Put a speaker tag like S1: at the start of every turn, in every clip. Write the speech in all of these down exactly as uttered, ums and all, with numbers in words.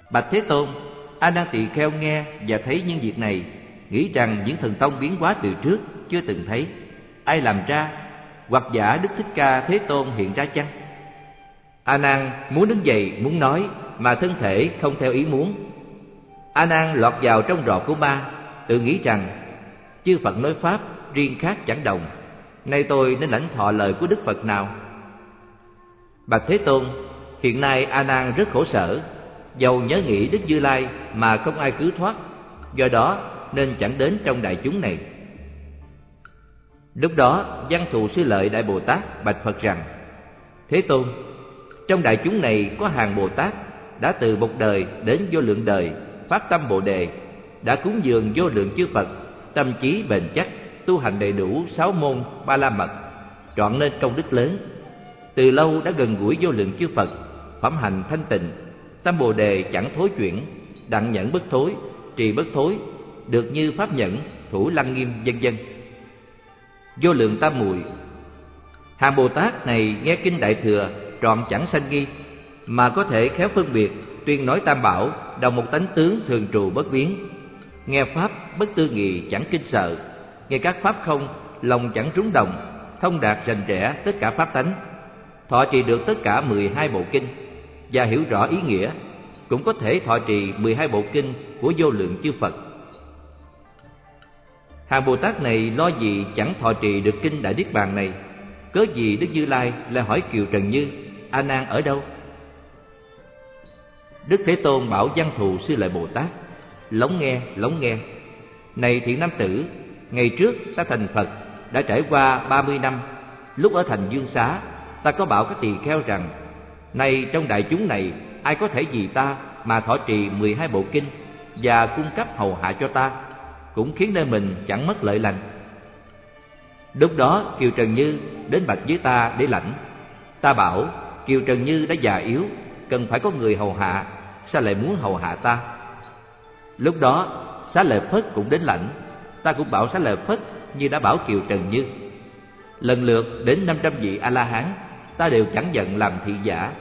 S1: Bạch Thế Tôn, A Nan Tỳ Kheo nghe và thấy những việc này, nghĩ rằng những thần thông biến hóa từ trước chưa từng thấy, ai làm ra, hoặc giả Đức Thích Ca Thế Tôn hiện ra chăng? A Nan muốn đứng dậy muốn nói, mà thân thể không theo ý muốn. A Nan lọt vào trong rọ của ma, tự nghĩ rằng chư Phật nói pháp riêng khác chẳng đồng, nay tôi nên lãnh thọ lời của Đức Phật nào? Bạch Thế Tôn, hiện nay A Nan rất khổ sở, dầu nhớ nghĩ Đức Như Lai mà không ai cứu thoát, do đó nên chẳng đến trong đại chúng này. Lúc đó Văn Thù Sư Lợi Đại Bồ Tát bạch Phật rằng: Thế Tôn, trong đại chúng này có hàng Bồ Tát đã từ một đời đến vô lượng đời phát tâm Bồ Đề, đã cúng dường vô lượng chư Phật, tâm trí bền chắc, tu hành đầy đủ sáu môn ba la mật, trọn nên công đức lớn. Từ lâu đã gần gũi vô lượng chư Phật, phẩm hành thanh tịnh, tâm Bồ Đề chẳng thối chuyển, đặng nhẫn bất thối, trì bất thối, được như pháp nhẫn, thủ lăng nghiêm, vân vân. Vô lượng tam muội, hàng Bồ Tát này nghe kinh Đại Thừa trọn chẳng sanh nghi, mà có thể khéo phân biệt, tuyên nói tam bảo, đồng một tánh tướng thường trụ bất biến. Nghe pháp bất tư nghị chẳng kinh sợ, nghe các pháp không, lòng chẳng rúng động, thông đạt rành rẽ tất cả pháp tánh, thọ trì được tất cả mười hai bộ kinh và hiểu rõ ý nghĩa, cũng có thể thọ trì mười hai bộ kinh của vô lượng chư Phật. Hàng Bồ Tát này lo gì chẳng thọ trì được kinh Đại Niết Bàn này, cớ gì Đức Như Lai lại hỏi Kiều Trần Như: A Nan ở đâu? Đức Thế Tôn bảo Văn Thù Sư Lợi Bồ Tát: Lóng nghe, lóng nghe. Này thiện nam tử, ngày trước ta thành Phật đã trải qua ba mươi năm. Lúc ở thành Dương Xá, ta có bảo các tỳ kheo rằng: nay trong đại chúng này, ai có thể vì ta mà thọ trì mười hai bộ kinh và cung cấp hầu hạ cho ta, cũng khiến nơi mình chẳng mất lợi lành. Lúc đó Kiều Trần Như đến bạch với ta để lãnh. Ta bảo: Kiều Trần Như đã già yếu, cần phải có người hầu hạ, sao lại muốn hầu hạ ta? Lúc đó Xá Lợi Phất cũng đến lãnh. Ta cũng bảo Xá Lợi Phất như đã bảo Kiều Trần Như. Lần lượt đến năm trăm vị A-la-hán, ta đều chẳng giận làm thị giả.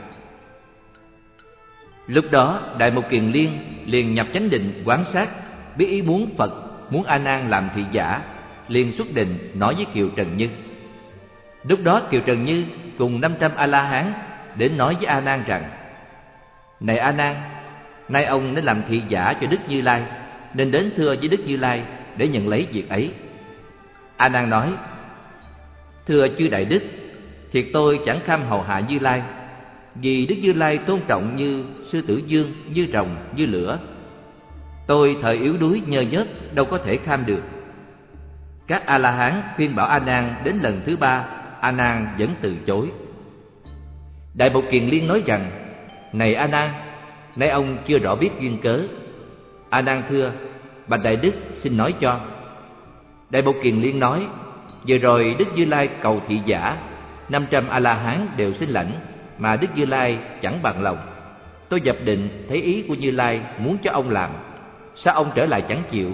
S1: Lúc đó Đại Mục Kiền Liên liền nhập chánh định quán sát, biết ý muốn Phật, muốn A Nan làm thị giả, liền xuất định nói với Kiều Trần Như. Lúc đó Kiều Trần Như cùng năm trăm A-la-hán đến nói với A Nan rằng: này A Nan, nay ông nên làm thị giả cho Đức Như Lai, nên đến thưa với Đức Như Lai để nhận lấy việc ấy. A Nan nói: thưa chư đại đức, thiệt tôi chẳng kham hầu hạ Như Lai, vì Đức Như Lai tôn trọng như sư tử vương, như rồng, như lửa. Tôi thời yếu đuối nhơ nhớt, đâu có thể kham được. Các A-la-hán khuyên bảo A Nan đến lần thứ ba, A Nan vẫn từ chối. Đại Mục Kiền Liên nói rằng: này A Nan, nay ông chưa rõ biết duyên cớ. A Nan thưa: bạch đại đức, xin nói cho. Đại Mục Kiền Liên nói: vừa rồi Đức Như Lai cầu thị giả, năm trăm A-la-hán đều xin lãnh, mà Đức Như Lai chẳng bằng lòng. Tôi dập định thấy ý của Như Lai muốn cho ông làm, sao ông trở lại chẳng chịu?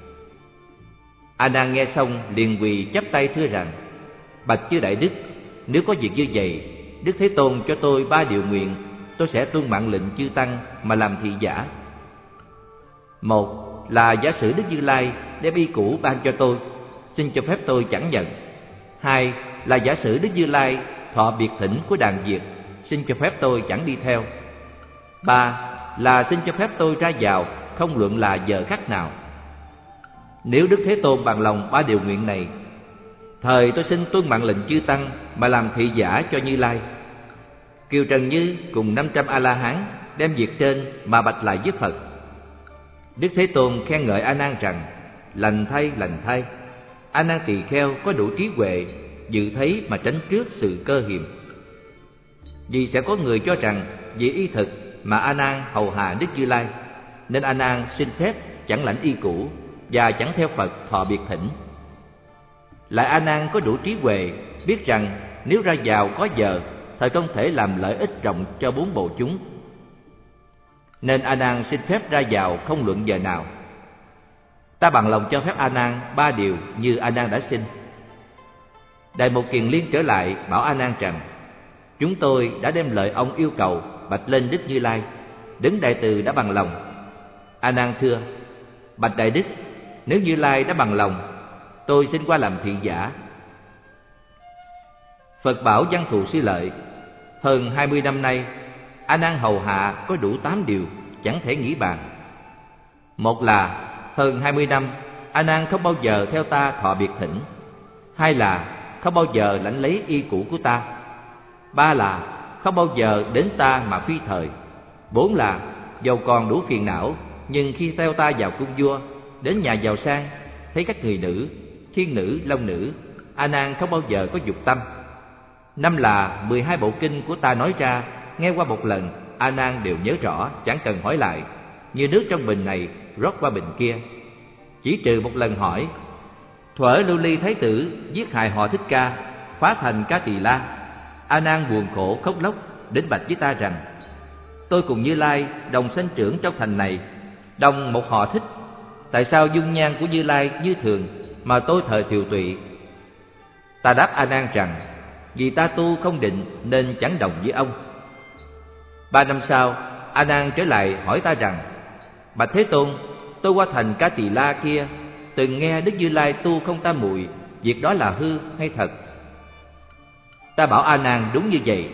S1: A Nan nghe xong liền quỳ chắp tay thưa rằng: bạch chư đại đức, nếu có việc như vậy, Đức Thế Tôn cho tôi ba điều nguyện, tôi sẽ tuân mạng lệnh chư tăng mà làm thị giả. Một là giả sử Đức Như Lai đem y cũ ban cho tôi, xin cho phép tôi chẳng nhận. Hai là giả sử Đức Như Lai thọ biệt thỉnh của đàn Việt, xin cho phép tôi chẳng đi theo. Ba là xin cho phép tôi ra vào, không luận là giờ khắc nào. Nếu Đức Thế Tôn bằng lòng ba điều nguyện này, thời tôi xin tuân mạng lệnh chư tăng mà làm thị giả cho Như Lai. Kiều Trần Như cùng năm trăm A-la-hán đem việc trên mà bạch lại với Phật. Đức Thế Tôn khen ngợi A Nan rằng: lành thay, lành thay, A Nan tỳ kheo có đủ trí huệ, dự thấy mà tránh trước sự cơ hiềm. Vì sẽ có người cho rằng vì y thực mà A Nan hầu hạ Đức Như Lai, nên A Nan xin phép chẳng lãnh y cũ và chẳng theo Phật thọ biệt thỉnh. Lại A Nan có đủ trí huệ, biết rằng nếu ra vào có giờ, thời không thể làm lợi ích rộng cho bốn bộ chúng, nên A Nan xin phép ra vào không luận giờ nào. Ta bằng lòng cho phép A Nan ba điều như A Nan đã xin. Đại Mục Kiền Liên trở lại bảo A Nan rằng: chúng tôi đã đem lời ông yêu cầu bạch lên Đức Như Lai, Đấng Đại Từ đã bằng lòng. A Nan thưa: Bạch Đại Đức, nếu Như Lai đã bằng lòng, tôi xin qua làm thị giả. Phật bảo Văn Thù Sư Lợi: Hơn hai mươi năm nay, A Nan hầu hạ có đủ tám điều chẳng thể nghĩ bàn. Một là hơn hai mươi năm A Nan không bao giờ theo ta thọ biệt thỉnh. Hai là không bao giờ lãnh lấy y cũ của ta. Ba là không bao giờ đến ta mà phi thời. Bốn là dầu còn đủ phiền não, nhưng khi theo ta vào cung vua, đến nhà giàu sang, thấy các người nữ, thiên nữ, long nữ, A Nan không bao giờ có dục tâm. Năm là mười hai bộ kinh của ta nói ra, nghe qua một lần, A Nan đều nhớ rõ, chẳng cần hỏi lại, như nước trong bình này rót qua bình kia. Chỉ trừ một lần hỏi: thuở Lưu Ly Thái tử giết hại họ Thích Ca, phá thành Ca Tỳ La, A Nan buồn khổ khóc lóc đến bạch với ta rằng: tôi cùng Như Lai đồng sanh trưởng trong thành này, đồng một họ Thích, tại sao dung nhan của Như Lai như thường mà tôi thờ tiều tụy? Ta đáp A Nan rằng: vì ta tu không định nên chẳng đồng với ông. Ba năm sau, A Nan trở lại hỏi ta rằng: Bạch Thế Tôn, tôi qua thành Ca Tỳ La kia, từng nghe Đức Như Lai tu không tam muội, việc đó là hư hay thật? Ta bảo A Nan đúng như vậy.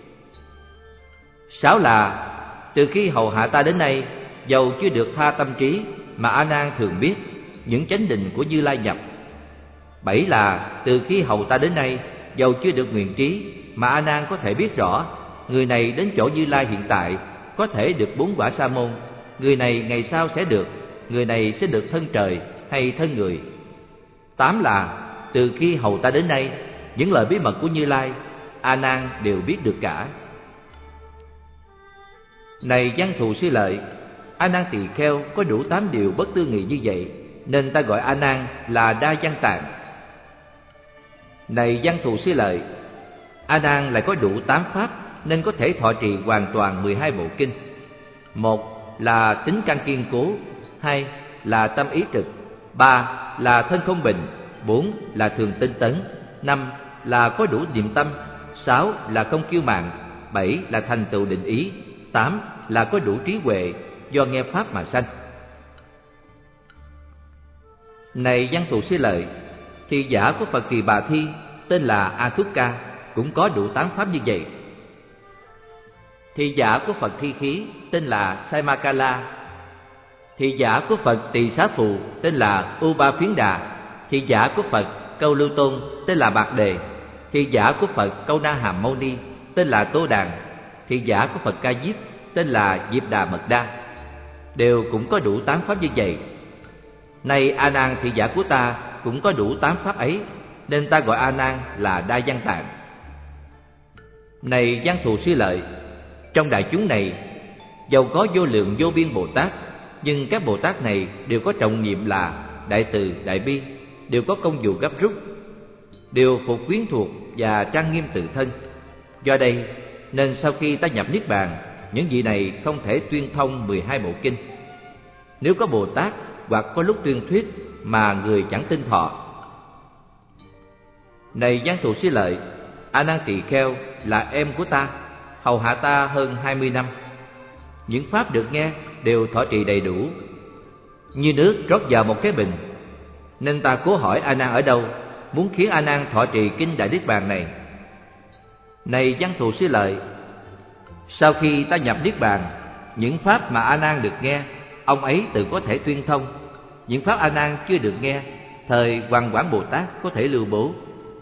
S1: Sáu là từ khi hầu hạ ta đến nay, dầu chưa được tha tâm trí, mà A Nan thường biết những chánh định của Như Lai nhập. Bảy là từ khi hầu ta đến nay, dầu chưa được nguyện trí, mà A Nan có thể biết rõ người này đến chỗ Như Lai hiện tại có thể được bốn quả sa môn, người này ngày sau sẽ được, người này sẽ được thân trời hay thân người. Tám là từ khi hầu ta đến nay, những lời bí mật của Như Lai, A Nan đều biết được cả. Này Văn Thù Sư Lợi, A Nan Tỳ Kheo có đủ tám điều bất tư nghị như vậy, nên ta gọi A Nan là Đa Văn Tạng. Này Văn Thù Sư Lợi, A Nan lại có đủ tám pháp, nên có thể thọ trì hoàn toàn mười hai bộ kinh. Một là tính căn kiên cố, hai là tâm ý trực, ba là thân không bình, bốn là thường tinh tấn, năm là có đủ niệm tâm, sáu là không kiêu mạn, bảy là thành tựu định ý, tám là có đủ trí huệ, do nghe pháp mà sanh. Này Văn Thù Sư Lợi, thị giả của Phật Kỳ Bà Thi tên là A Thúc Ca cũng có đủ tám pháp như vậy. Thị giả của Phật Thi Khí tên là Saimakala. Thị giả của Phật Tỳ Xá Phù tên là Uba Phiến Đà. Thị giả của Phật Câu Lưu Tôn tên là Bạc Đề. Thị giả của Phật Câu Na Hàm Mâu Ni tên là Tô Đàn. Thị giả của Phật Ca Diếp tên là Diệp Đà Mật Đa, đều cũng có đủ tám pháp như vậy. Nay A Nan thị giả của ta cũng có đủ tám pháp ấy, nên ta gọi A Nan là Đa Văn Tạng. Này Văn Thù Sư Lợi, trong đại chúng này, dầu có vô lượng vô biên Bồ Tát, nhưng các Bồ Tát này đều có trọng nhiệm là đại từ, đại bi, đều có công vụ gấp rút, đều phục quyến thuộc và trang nghiêm tự thân. Do đây nên sau khi ta nhập niết bàn, những vị này không thể tuyên thông mười hai bộ kinh. Nếu có Bồ Tát hoặc có lúc tuyên thuyết mà người chẳng tin thọ. Này Văn Thù Sư Lợi, A Nan Tỳ Kheo là em của ta, hầu hạ ta hơn hai mươi năm. Những pháp được nghe đều thọ trì đầy đủ, như nước rót vào một cái bình. Nên ta cố hỏi A Nan ở đâu, muốn khiến A Nan thọ trì kinh Đại Niết Bàn này. Này Văn Thù Sư Lợi, sau khi ta nhập niết bàn, những pháp mà A Nan được nghe, ông ấy tự có thể tuyên thông. Những pháp A Nan chưa được nghe, thời Hoằng Quảng Bồ Tát có thể lưu bố.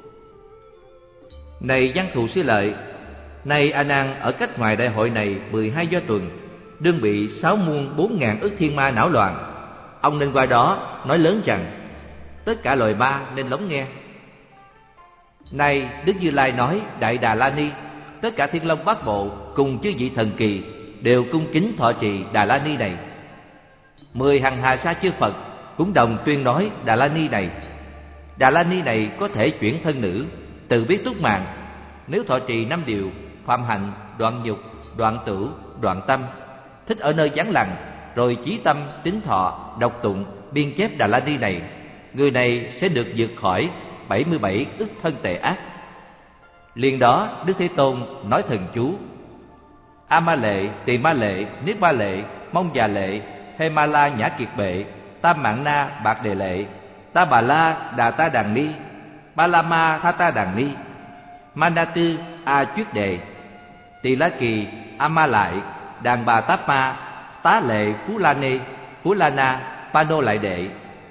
S1: Này Văn Thù Sư Lợi, nay A Nan ở cách ngoài đại hội này mười hai do tuần, đương bị sáu muôn bốn ngàn ức thiên ma não loạn. Ông nên qua đó nói lớn rằng tất cả loài ma nên lắng nghe. Nay Đức Như Lai nói Đại Đà La Ni, tất cả thiên long bát bộ cùng chư vị thần kỳ đều cung kính thọ trì Đà La Ni này. Mười hằng hà sa chư Phật cũng đồng tuyên nói Đà La Ni này. Đà La Ni này có thể chuyển thân nữ, từ biết túc mạng. Nếu thọ trì năm điều: phạm hạnh, đoạn nhục, đoạn tửu, đoạn tâm, thích ở nơi vắng lặng, rồi chí tâm, tín thọ, đọc tụng, biên chép Đà La Ni này, người này sẽ được vượt khỏi bảy mươi bảy ức thân tệ ác. Liền đó Đức Thế Tôn nói thần chú: A Ma Lệ, Tỳ Ma Lệ, Niết Ba Lệ, Mông Già Lệ, Hê Ma La Nhã Kiệt Bệ, Tam Mạng Na Bạc Đề Lệ, Ta Bà La Đà Ta Đàn Ni, Ba La Ma Tha Ta Đàn Ni, Ma Na Tư A Chuyết Đề, Tỳ La Kỳ A Ma Lại, Đàn Bà Táp Ma, Tá Lệ Phú La Nê, Phú La Na, Pa Nô Lại Đệ.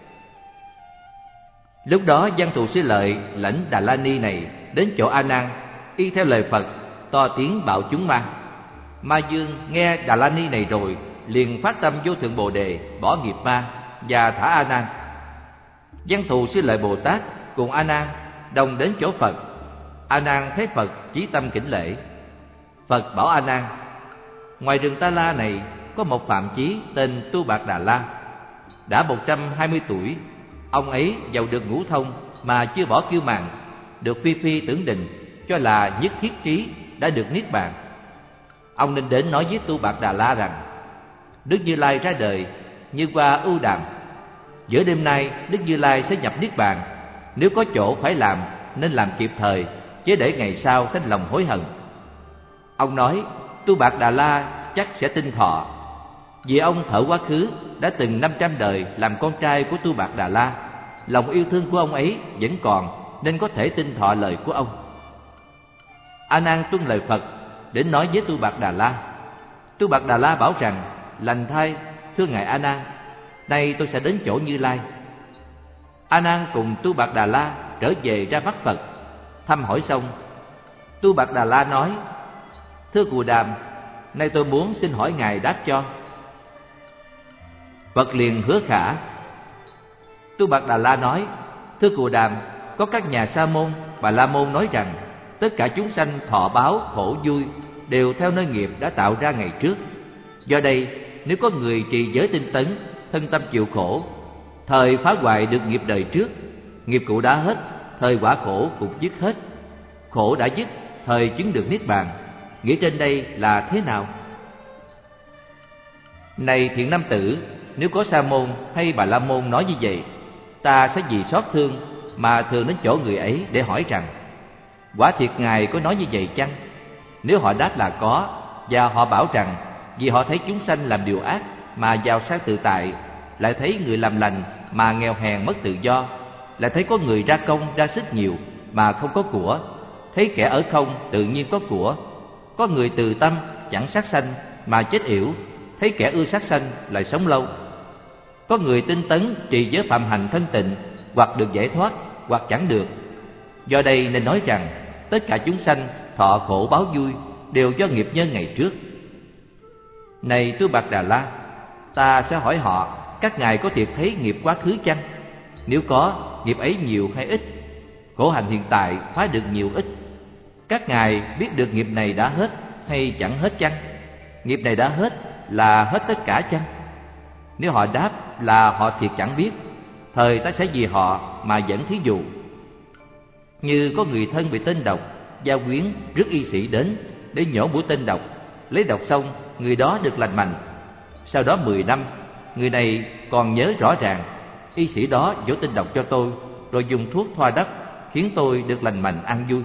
S1: Lúc đó Văn Thù Sư Lợi lãnh Đà La Ni này đến chỗ A Nan, y theo lời Phật to tiếng bảo chúng ma. Ma Dương nghe Đà La Ni này rồi liền phát tâm vô thượng Bồ Đề, bỏ nghiệp ma và thả A Nan. Văn Thù Sư Lợi Bồ Tát cùng A Nan đồng đến chỗ Phật. A Nan thấy Phật chí tâm kính lễ. Phật bảo A Nan: ngoài rừng Ta La này có một Phạm Chí tên Tu Bạc Đà La, đã một trăm hai mươi tuổi. Ông ấy giàu được ngũ thông mà chưa bỏ kiêu màng, được phi phi tưởng định, cho là nhất thiết trí, đã được niết bàn. Ông nên đến nói với Tu Bạc Đà La rằng: Đức Như Lai ra đời như qua ưu đàm. Giữa đêm nay Đức Như Lai sẽ nhập niết bàn. Nếu có chỗ phải làm nên làm kịp thời, chứ để ngày sau sanh lòng hối hận. Ông nói Tu Bạc Đà La chắc sẽ tinh thọ, vì ông thở quá khứ đã từng năm trăm đời làm con trai của Tu Bạc Đà La. Lòng yêu thương của ông ấy vẫn còn, nên có thể tin thọ lời của ông. A Nan tuân lời Phật đến nói với Tu Bạc Đà La. Tu Bạc Đà La bảo rằng: lành thay, thưa ngài A Nan, nay tôi sẽ đến chỗ Như Lai. A Nan cùng Tu Bạc Đà La trở về ra mắt Phật. Thăm hỏi xong, Tu Bạc Đà La nói: thưa Cù Đàm, nay tôi muốn xin hỏi ngài đáp cho. Phật liền hứa khả. Tu Bạc Đà La nói: thưa Cù Đàm, có các nhà Sa môn, Bà La môn nói rằng tất cả chúng sanh thọ báo khổ vui đều theo nơi nghiệp đã tạo ra ngày trước. Do đây, nếu có người trì giới tinh tấn, thân tâm chịu khổ, thời phá hoại được nghiệp đời trước, nghiệp cũ đã hết, thời quả khổ cũng dứt hết. Khổ đã dứt, thời chứng được niết bàn. Nghĩa trên đây là thế nào? Này thiện nam tử, nếu có Sa môn hay Bà La môn nói như vậy, ta sẽ vì xót thương mà thường đến chỗ người ấy để hỏi rằng: quả thiệt ngài có nói như vậy chăng? Nếu họ đáp là có, và họ bảo rằng vì họ thấy chúng sanh làm điều ác mà giàu sang tự tại, lại thấy người làm lành mà nghèo hèn mất tự do, lại thấy có người ra công ra sức nhiều mà không có của, thấy kẻ ở không tự nhiên có của, có người từ tâm chẳng sát sanh mà chết yểu, thấy kẻ ưa sát sanh lại sống lâu, có người tinh tấn trì giới phạm hành thân tịnh, hoặc được giải thoát hoặc chẳng được. Do đây nên nói rằng tất cả chúng sanh thọ khổ báo vui đều do nghiệp nhân ngày trước. Này Tu Bạc Đà La, ta sẽ hỏi họ: các ngài có thiệt thấy nghiệp quá khứ chăng? Nếu có, nghiệp ấy nhiều hay ít? Khổ hành hiện tại phá được nhiều ít? Các ngài biết được nghiệp này đã hết hay chẳng hết chăng? Nghiệp này đã hết là hết tất cả chăng? Nếu họ đáp là họ thiệt chẳng biết, thời ta sẽ vì họ mà dẫn thí dụ. Như có người thân bị tên độc, gia quyến rước y sĩ đến để nhổ mũi tên độc, lấy độc xong người đó được lành mạnh. Sau đó mười năm, người này còn nhớ rõ ràng: y sĩ đó nhổ tên độc cho tôi, rồi dùng thuốc thoa đắp, khiến tôi được lành mạnh an vui.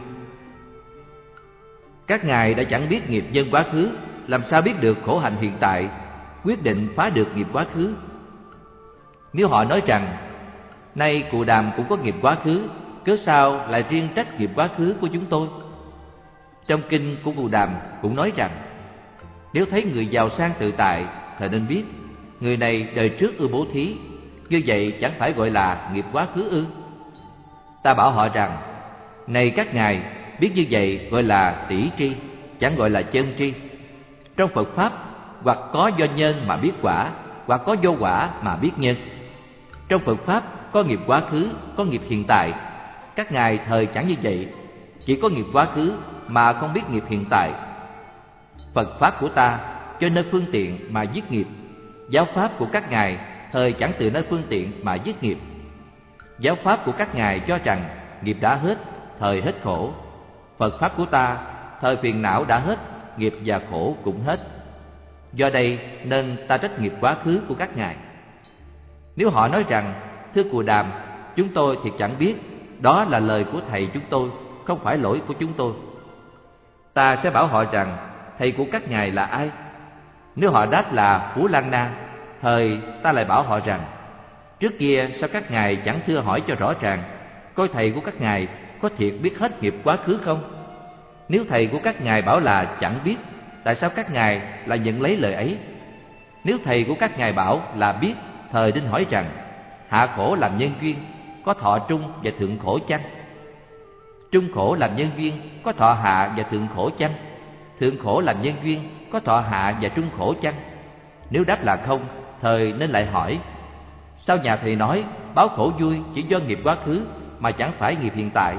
S1: Các ngài đã chẳng biết nghiệp nhân quá khứ, làm sao biết được khổ hạnh hiện tại, quyết định phá được nghiệp quá khứ? Nếu họ nói rằng: nay Cù Đàm cũng có nghiệp quá khứ, cớ sao lại riêng trách nghiệp quá khứ của chúng tôi? Trong kinh của Cù Đàm cũng nói rằng: nếu thấy người giàu sang tự tại, thì nên biết người này đời trước ưa bố thí, như vậy chẳng phải gọi là nghiệp quá khứ ư? Ta bảo họ rằng: này các ngài, biết như vậy gọi là tỷ tri, chẳng gọi là chân tri. Trong Phật Pháp, hoặc có do nhân mà biết quả, hoặc có do quả mà biết nhân. Trong Phật Pháp có nghiệp quá khứ, có nghiệp hiện tại. Các ngài thời chẳng như vậy, chỉ có nghiệp quá khứ mà không biết nghiệp hiện tại. Phật Pháp của ta cho nơi phương tiện mà dứt nghiệp. Giáo Pháp của các ngài thời chẳng từ nơi phương tiện mà dứt nghiệp. Giáo Pháp của các ngài cho rằng nghiệp đã hết, thời hết khổ. Phật Pháp của ta thời phiền não đã hết, nghiệp và khổ cũng hết. Do đây nên ta trách nghiệp quá khứ của các ngài. Nếu họ nói rằng: thưa Cù Đàm, chúng tôi thì chẳng biết, đó là lời của thầy chúng tôi, không phải lỗi của chúng tôi. Ta sẽ bảo họ rằng: thầy của các ngài là ai? Nếu họ đáp là Phú Lan Na, thời ta lại bảo họ rằng: trước kia sao các ngài chẳng thưa hỏi cho rõ ràng, coi thầy của các ngài có thiệt biết hết nghiệp quá khứ không? Nếu thầy của các ngài bảo là chẳng biết, tại sao các ngài lại nhận lấy lời ấy? Nếu thầy của các ngài bảo là biết, thời nên hỏi rằng: hạ khổ làm nhân duyên, có thọ trung và thượng khổ chăng? Trung khổ làm nhân duyên, có thọ hạ và thượng khổ chăng? Thượng khổ làm nhân duyên, có thọ hạ và trung khổ chăng? Nếu đáp là không, thời nên lại hỏi: sao nhà thầy nói báo khổ vui chỉ do nghiệp quá khứ mà chẳng phải nghiệp hiện tại?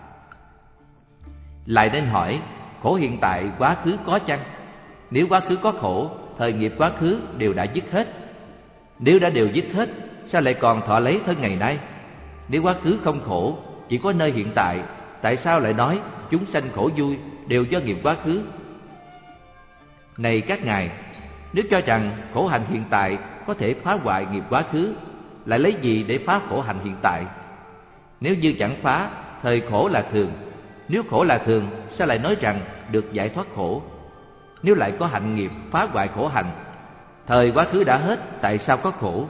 S1: Lại nên hỏi: khổ hiện tại quá khứ có chăng? Nếu quá khứ có khổ, thời nghiệp quá khứ đều đã dứt hết. Nếu đã đều dứt hết, sao lại còn thọ lấy thân ngày nay? Nếu quá khứ không khổ, chỉ có nơi hiện tại, tại sao lại nói chúng sanh khổ vui đều do nghiệp quá khứ? Này các ngài, nếu cho rằng khổ hạnh hiện tại có thể phá hoại nghiệp quá khứ, lại lấy gì để phá khổ hạnh hiện tại? Nếu như chẳng phá, thời khổ là thường. Nếu khổ là thường, sao lại nói rằng được giải thoát khổ? Nếu lại có hạnh nghiệp phá hoại khổ hạnh, thời quá khứ đã hết, tại sao có khổ?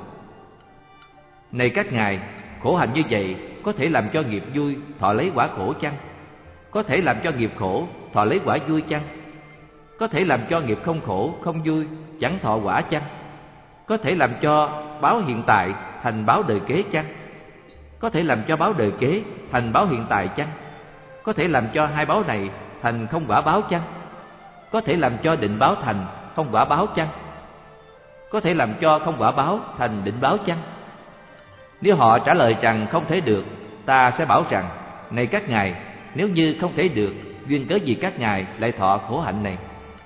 S1: Này các ngài, khổ hạnh như vậy có thể làm cho nghiệp vui thọ lấy quả khổ chăng? Có thể làm cho nghiệp khổ thọ lấy quả vui chăng? Có thể làm cho nghiệp không khổ, không vui, chẳng thọ quả chăng? Có thể làm cho báo hiện tại thành báo đời kế chăng? Có thể làm cho báo đời kế thành báo hiện tại chăng? Có thể làm cho hai báo này thành không quả báo chăng? Có thể làm cho định báo thành không quả báo chăng? Có thể làm cho không quả báo thành định báo chăng? Nếu họ trả lời rằng không thể được, ta sẽ bảo rằng: này các ngài, nếu như không thể được, duyên cớ gì các ngài lại thọ khổ hạnh này?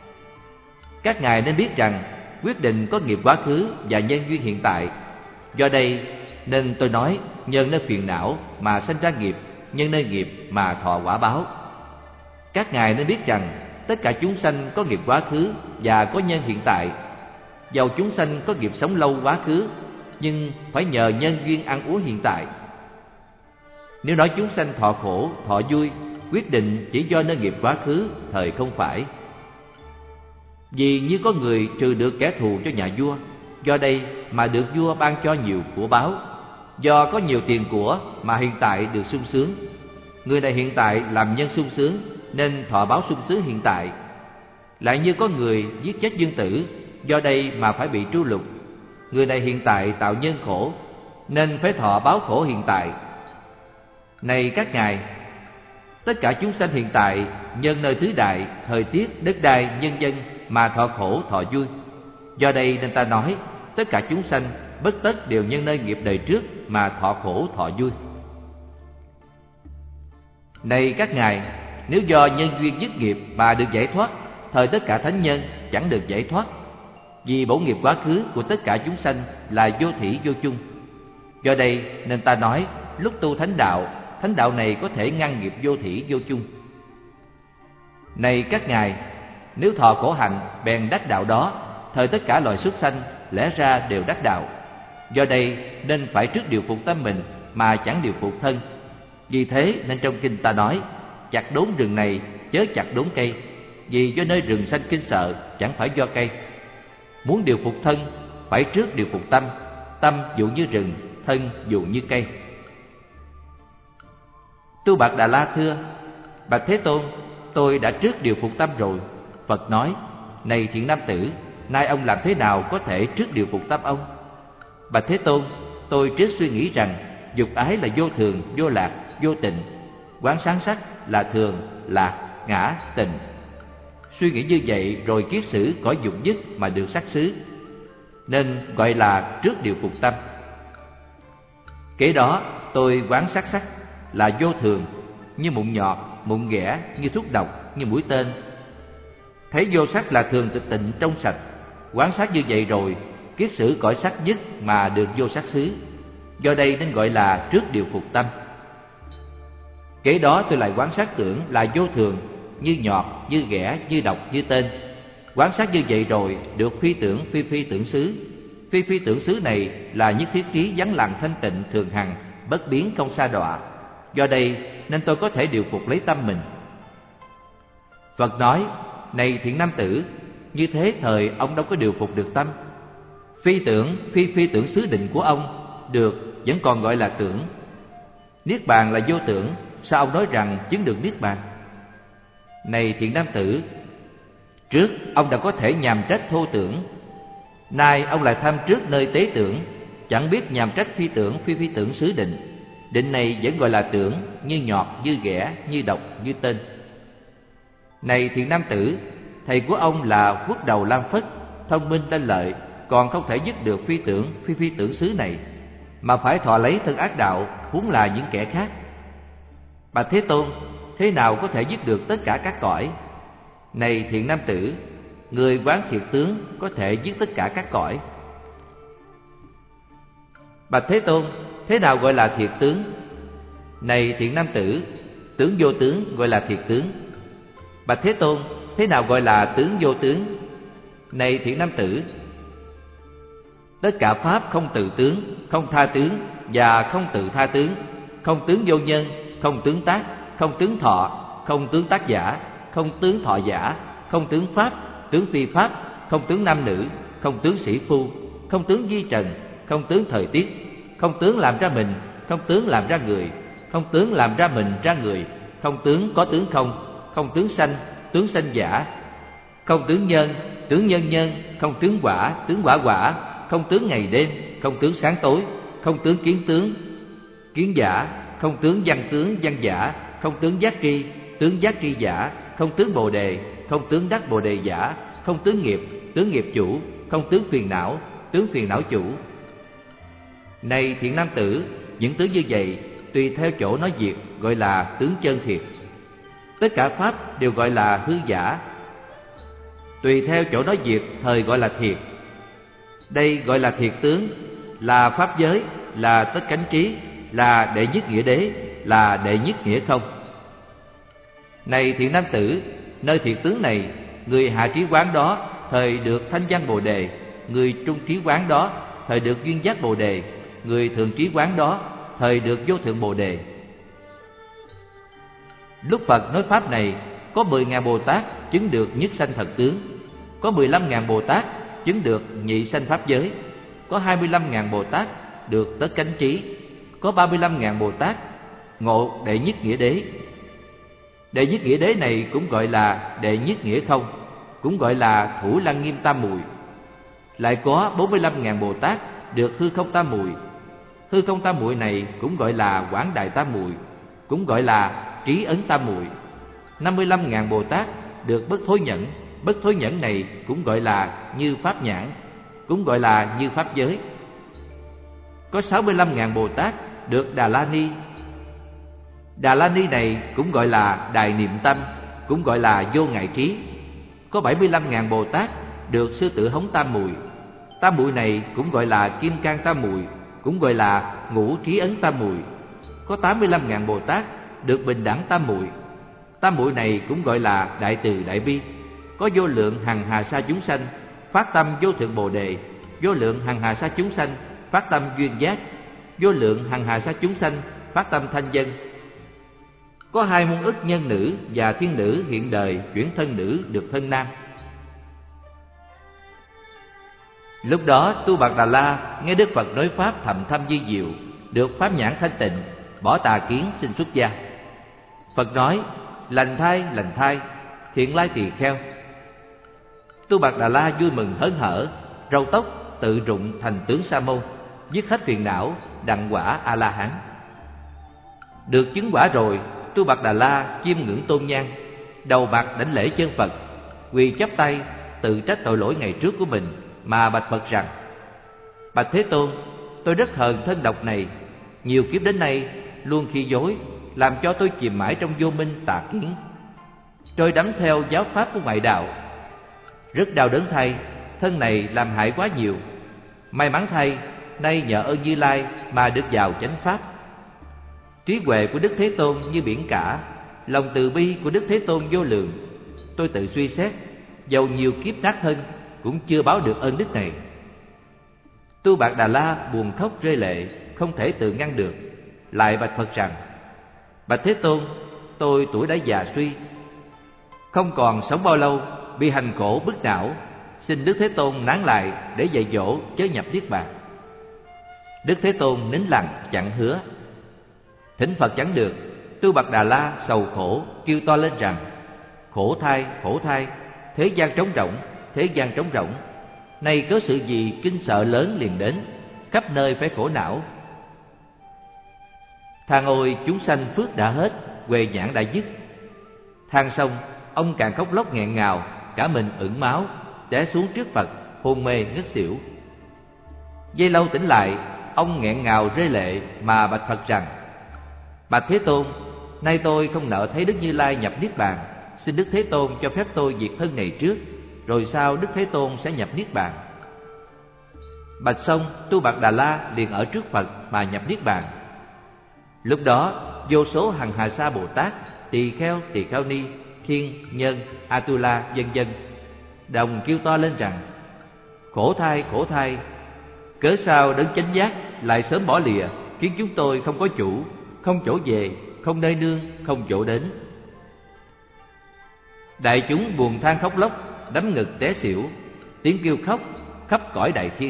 S1: Các ngài nên biết rằng quyết định có nghiệp quá khứ và nhân duyên hiện tại. Do đây nên tôi nói nhân nơi phiền não mà sanh ra nghiệp, nhân nơi nghiệp mà thọ quả báo. Các ngài nên biết rằng tất cả chúng sanh có nghiệp quá khứ và có nhân hiện tại. Dầu chúng sanh có nghiệp sống lâu quá khứ, nhưng phải nhờ nhân duyên ăn uống hiện tại. Nếu nói chúng sanh thọ khổ, thọ vui, quyết định chỉ do nơi nghiệp quá khứ, thời không phải. Vì như có người trừ được kẻ thù cho nhà vua, do đây mà được vua ban cho nhiều của báo. Do có nhiều tiền của mà hiện tại được sung sướng. Người này hiện tại làm nhân sung sướng, nên thọ báo sung sướng hiện tại. Lại như có người giết chết dương tử, do đây mà phải bị tru lục. Người này hiện tại tạo nhân khổ, nên phải thọ báo khổ hiện tại. Này các ngài, tất cả chúng sanh hiện tại nhân nơi tứ đại, thời tiết, đất đai, nhân dân mà thọ khổ thọ vui. Do đây nên ta nói tất cả chúng sanh bất tất đều nhân nơi nghiệp đời trước mà thọ khổ thọ vui. Này các ngài, nếu do nhân duyên dứt nghiệp mà được giải thoát, thời tất cả thánh nhân chẳng được giải thoát. Vì bổn nghiệp quá khứ của tất cả chúng sanh là vô thỉ vô chung. Do đây nên ta nói lúc tu thánh đạo, thánh đạo này có thể ngăn nghiệp vô thỉ vô chung. Này các ngài, nếu thọ khổ hạnh bèn đắc đạo đó, thời tất cả loài súc sanh lẽ ra đều đắc đạo. Do đây nên phải trước điều phục tâm mình mà chẳng điều phục thân. Vì thế nên trong kinh ta nói: chặt đốn rừng này chớ chặt đốn cây, vì do nơi rừng sanh kinh sợ, chẳng phải do cây. Muốn điều phục thân, phải trước điều phục tâm. Tâm dụ như rừng, thân dụ như cây. Tu Bạt Đà La thưa: bạch Thế Tôn, tôi đã trước điều phục tâm rồi. Phật nói: này thiện nam tử, nay ông làm thế nào có thể trước điều phục tâm ông? Bạch Thế Tôn, tôi trước suy nghĩ rằng dục ái là vô thường, vô lạc, vô tịnh. Quán sáng sắc là thường, lạc, ngã, tịnh. Suy nghĩ như vậy rồi kiết sử cõi dục dứt mà được sắc xứ, nên gọi là trước điều phục tâm. Kế đó tôi quán sắc sắc là vô thường, như mụn nhọt, mụn ghẻ, như thuốc độc, như mũi tên. Thấy vô sắc là thường tịch tịnh trong sạch, quán sát như vậy rồi kiết sử cõi sắc dứt mà được vô sắc xứ. Do đây nên gọi là trước điều phục tâm. Kế đó tôi lại quán sát tưởng là vô thường, như nhọt, như ghẻ, như độc, như tên. Quán sát như vậy rồi được phi tưởng, phi phi tưởng xứ. Phi phi tưởng xứ này là nhất thiết trí vắng lặng thanh tịnh thường hằng, bất biến không sa đọa. Do đây nên tôi có thể điều phục lấy tâm mình. Phật nói: Này thiện nam tử, như thế thời ông đâu có điều phục được tâm. Phi tưởng, phi phi tưởng xứ định của ông được vẫn còn gọi là tưởng. Niết bàn là vô tưởng, sao ông nói rằng chứng được niết bàn? Này thiện nam tử, trước ông đã có thể nhàm trách thô tưởng, nay ông lại tham trước nơi tế tưởng, chẳng biết nhàm trách phi tưởng phi phi tưởng xứ định. Định này vẫn gọi là tưởng, như nhọt, như ghẻ, như độc, như tên. Này thiện nam tử, thầy của ông là Quốc Đầu Lam Phất, thông minh tên lợi, còn không thể dứt được phi tưởng phi phi tưởng xứ này, mà phải thọ lấy thân ác đạo, huống là những kẻ khác. Bạch Thế Tôn, thế nào có thể dứt được tất cả các cõi? Này thiện nam tử, người quán thiệt tướng có thể dứt tất cả các cõi. Bạch Thế Tôn, thế nào gọi là thiệt tướng? Này thiện nam tử, tướng vô tướng gọi là thiệt tướng. Bạch Thế Tôn, thế nào gọi là tướng vô tướng? Này thiện nam tử, tất cả pháp không tự tướng, không tha tướng và không tự tha tướng, không tướng vô nhân, không tướng tác, không tướng thọ, không tướng tác giả, không tướng thọ giả, không tướng pháp, tướng phi pháp, không tướng nam nữ, không tướng sĩ phu, không tướng di trần, không tướng thời tiết, không tướng làm ra mình, không tướng làm ra người, không tướng làm ra mình ra người, không tướng có tướng không, không tướng sanh, tướng sanh giả, không tướng nhân, tướng nhân nhân, không tướng quả, tướng quả quả, không tướng ngày đêm, không tướng sáng tối, không tướng kiến tướng, kiến giả, không tướng văn tướng, văn giả, không tướng giác tri, tướng giác tri giả, không tướng bồ đề, không tướng đắc bồ đề giả, không tướng nghiệp, tướng nghiệp chủ, không tướng phiền não, tướng phiền não chủ. Này thiện nam tử, những tướng như vậy tùy theo chỗ nói việc gọi là tướng chân thiệt. Tất cả pháp đều gọi là hư giả, tùy theo chỗ nói việc thời gọi là thiệt. Đây gọi là thiệt tướng, là pháp giới, là tất cánh trí, là đệ nhất nghĩa đế, là đệ nhất nghĩa không. Này thiện nam tử, nơi thiệt tướng này, người hạ trí quán đó thời được thanh văn bồ đề, người trung trí quán đó thời được duyên giác bồ đề, người thượng trí quán đó thời được vô thượng bồ đề. Lúc Phật nói pháp này, có mười ngàn Bồ Tát chứng được nhất sanh thật tướng, có mười lăm ngàn Bồ Tát chứng được nhị sanh pháp giới, có hai mươi lăm ngàn Bồ Tát được tất cánh trí, có ba mươi lăm ngàn Bồ Tát ngộ đệ nhất nghĩa đế. Đệ nhất nghĩa đế này cũng gọi là đệ nhất nghĩa không, cũng gọi là thủ lăng nghiêm tam muội. Lại có bốn mươi lăm ngàn Bồ Tát được hư không tam muội. Hư không tam muội này cũng gọi là quảng đại tam muội, cũng gọi là trí ấn tam muội. năm mươi lăm ngàn Bồ Tát được bất thối nhẫn. Bất thối nhẫn này cũng gọi là như pháp nhãn, cũng gọi là như pháp giới. Có sáu mươi lăm ngàn Bồ Tát được Đà La Ni. Đà La Ni này cũng gọi là đại niệm tâm, cũng gọi là vô ngại trí. Có bảy mươi lăm ngàn Bồ Tát được sư tử hống tam muội. Tam muội này cũng gọi là kim cang tam muội, cũng gọi là ngũ trí ấn tam muội. Có tám mươi lăm ngàn Bồ Tát được bình đẳng tam muội. Tam muội này cũng gọi là đại từ đại bi. Có vô lượng hằng hà sa chúng sanh phát tâm vô thượng bồ đề, vô lượng hằng hà sa chúng sanh phát tâm duyên giác, vô lượng hằng hà sa chúng sanh phát tâm thanh dân. Có hai muôn ức nhân nữ và thiên nữ hiện đời chuyển thân nữ được thân nam. Lúc đó Tu Bạt Đà La nghe Đức Phật nói pháp thầm thâm vi diệu, được pháp nhãn thanh tịnh, bỏ tà kiến xin xuất gia. Phật nói: lành thai, lành thai, thiện lai tỳ kheo. Tu Bạt Đà La vui mừng hớn hở, râu tóc tự rụng thành tướng Sa Môn, dứt hết phiền não, đặng quả A La Hán. Được chứng quả rồi, Tu Bạt Đà La chiêm ngưỡng tôn nhang, đầu bạc đảnh lễ chân Phật, quỳ chắp tay tự trách tội lỗi ngày trước của mình, mà bạch Phật rằng: bạch Thế Tôn, tôi rất hờn thân độc này, nhiều kiếp đến nay luôn khi dối, làm cho tôi chìm mãi trong vô minh tà kiến, trôi đắm theo giáo pháp của ngoại đạo. Rất đau đớn thay, thân này làm hại quá nhiều. May mắn thay, nay nhờ ơn Như Lai mà được vào chánh pháp. Trí huệ của Đức Thế Tôn như biển cả, lòng từ bi của Đức Thế Tôn vô lượng. Tôi tự suy xét, dầu nhiều kiếp nát thân cũng chưa báo được ơn đức này. Tu Bạt Đà La buồn khóc rơi lệ, không thể tự ngăn được, lại bạch Phật rằng: bạch Thế Tôn, tôi tuổi đã già suy, không còn sống bao lâu, bị hành khổ bức não, xin Đức Thế Tôn nán lại để dạy dỗ chớ nhập niết bàn. Đức Thế Tôn nín lặng chẳng hứa. Thỉnh Phật chẳng được, Tu Bạt Đà La sầu khổ kêu to lên rằng: khổ thai, khổ thai, thế gian trống rỗng, thế gian trống rỗng. Nay cớ sự gì kinh sợ lớn liền đến, khắp nơi phải khổ não. Than ôi chúng sanh phước đã hết, huệ nhãn đã dứt. Than xong, ông càng khóc lóc nghẹn ngào, cả mình ửng máu, té xuống trước Phật, hôn mê ngất xỉu. Giây lâu tỉnh lại, ông nghẹn ngào rơi lệ mà bạch Phật rằng: bạch Thế Tôn, nay tôi không nỡ thấy Đức Như Lai nhập niết bàn, xin Đức Thế Tôn cho phép tôi diệt thân này trước, rồi sau Đức Thế Tôn sẽ nhập niết bàn. Bạch xong, Tu Bạt Đà La liền ở trước Phật mà nhập niết bàn. Lúc đó, vô số hằng hà sa Bồ Tát, tỳ kheo, tỳ kheo ni, thiên, nhân, Atula, vân vân đồng kêu to lên rằng: khổ thai, khổ thai, cớ sao đấng chánh giác lại sớm bỏ lìa, khiến chúng tôi không có chủ, không chỗ về, không nơi nương, không chỗ đến. Đại chúng buồn than khóc lóc, đấm ngực té xỉu, tiếng kêu khóc khắp cõi đại thiên.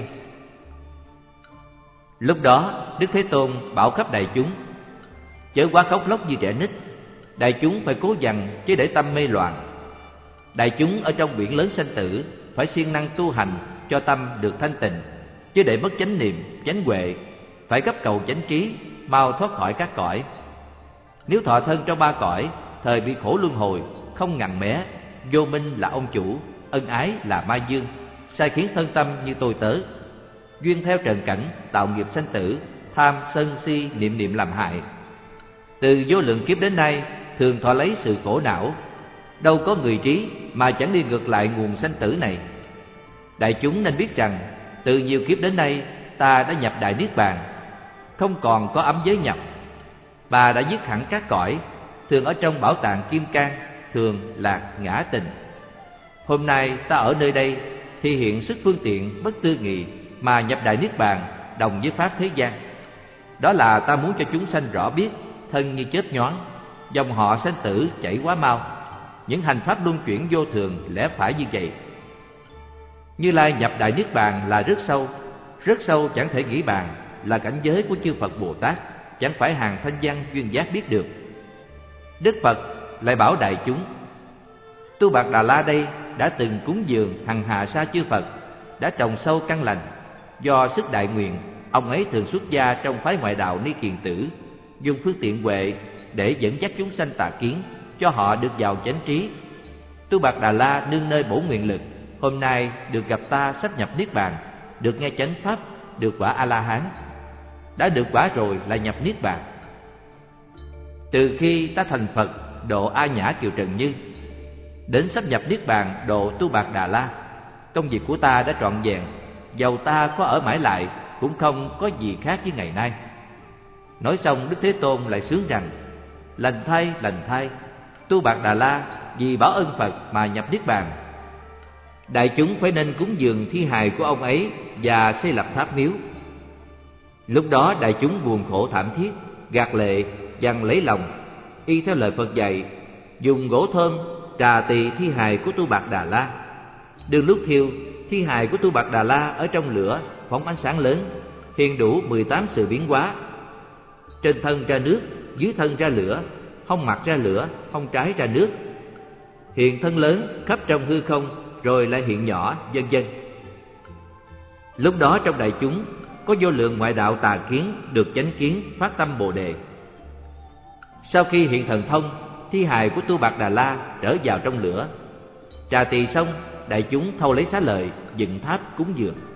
S1: Lúc đó Đức Thế Tôn bảo khắp đại chúng: chớ quá khóc lóc như trẻ nít. Đại chúng phải cố dằn chứ để tâm mê loạn. Đại chúng ở trong biển lớn sanh tử phải siêng năng tu hành cho tâm được thanh tịnh, chứ để mất chánh niệm, chánh huệ, phải gấp cầu chánh trí, mau thoát khỏi các cõi. Nếu thọ thân trong ba cõi, thời bị khổ luân hồi, không ngằn mé, vô minh là ông chủ, ân ái là ma dương, sai khiến thân tâm như tôi tớ, duyên theo trần cảnh, tạo nghiệp sanh tử, tham sân si niệm niệm làm hại. Từ vô lượng kiếp đến nay, thường thọ lấy sự khổ não, đâu có người trí mà chẳng đi ngược lại nguồn sanh tử này. Đại chúng nên biết rằng, từ nhiều kiếp đến nay, ta đã nhập đại niết bàn, không còn có ấm giới nhập. Bà đã dứt hẳn các cõi, thường ở trong bảo tàng kim cang, thường lạc ngã tình. Hôm nay ta ở nơi đây thì hiện sức phương tiện bất tư nghị mà nhập đại niết bàn đồng với pháp thế gian. Đó là ta muốn cho chúng sanh rõ biết, thân như chớp nhoáng, dòng họ sanh tử chảy quá mau. Những hành pháp luân chuyển vô thường lẽ phải như vậy. Như Lai nhập đại niết bàn là rất sâu, rất sâu chẳng thể nghĩ bàn, là cảnh giới của chư Phật Bồ Tát, chẳng phải hàng thanh văn duyên giác biết được. Đức Phật lại bảo đại chúng: Tu Bạt Đà La đây đã từng cúng dường hằng hà sa chư Phật, đã trồng sâu căn lành. Do sức đại nguyện, ông ấy thường xuất gia trong phái ngoại đạo Ni Kiền Tử, dùng phương tiện huệ để dẫn dắt chúng sanh tà kiến, cho họ được vào chánh trí. Tu Bạt Đà La nương nơi bổn nguyện lực, hôm nay được gặp ta sắp nhập niết bàn, được nghe chánh pháp, được quả A La Hán. Đã được quả rồi là nhập niết bàn. Từ khi ta thành Phật độ A Nhã Kiều Trần Như, đến sắp nhập niết bàn độ Tu Bạt Đà La, công việc của ta đã trọn vẹn, dầu ta có ở mãi lại cũng không có gì khác với ngày nay. Nói xong, Đức Thế Tôn lại sướng rằng: lành thay, lành thay, Tu Bạt Đà La vì báo ơn Phật mà nhập niết bàn. Đại chúng phải nên cúng dường thi hài của ông ấy và xây lập tháp miếu. Lúc đó đại chúng buồn khổ thảm thiết, gạt lệ, dằn lấy lòng, y theo lời Phật dạy, dùng gỗ thơm trà tỳ thi hài của Tu Bạt Đà La. Đương lúc thiêu, thi hài của Tu Bạt Đà La ở trong lửa phóng ánh sáng lớn, hiện đủ mười tám sự biến hóa. Trên thân ra nước, dưới thân ra lửa, hông mặt ra lửa, hông trái ra nước. Hiện thân lớn khắp trong hư không, rồi lại hiện nhỏ, vân vân. Lúc đó trong đại chúng có vô lượng ngoại đạo tà kiến được chánh kiến, phát tâm Bồ đề. Sau khi hiện thần thông, thi hài của Tu Bạt Đà La trở vào trong lửa. Trà tỳ xong, đại chúng thâu lấy xá lợi, dựng tháp cúng dường.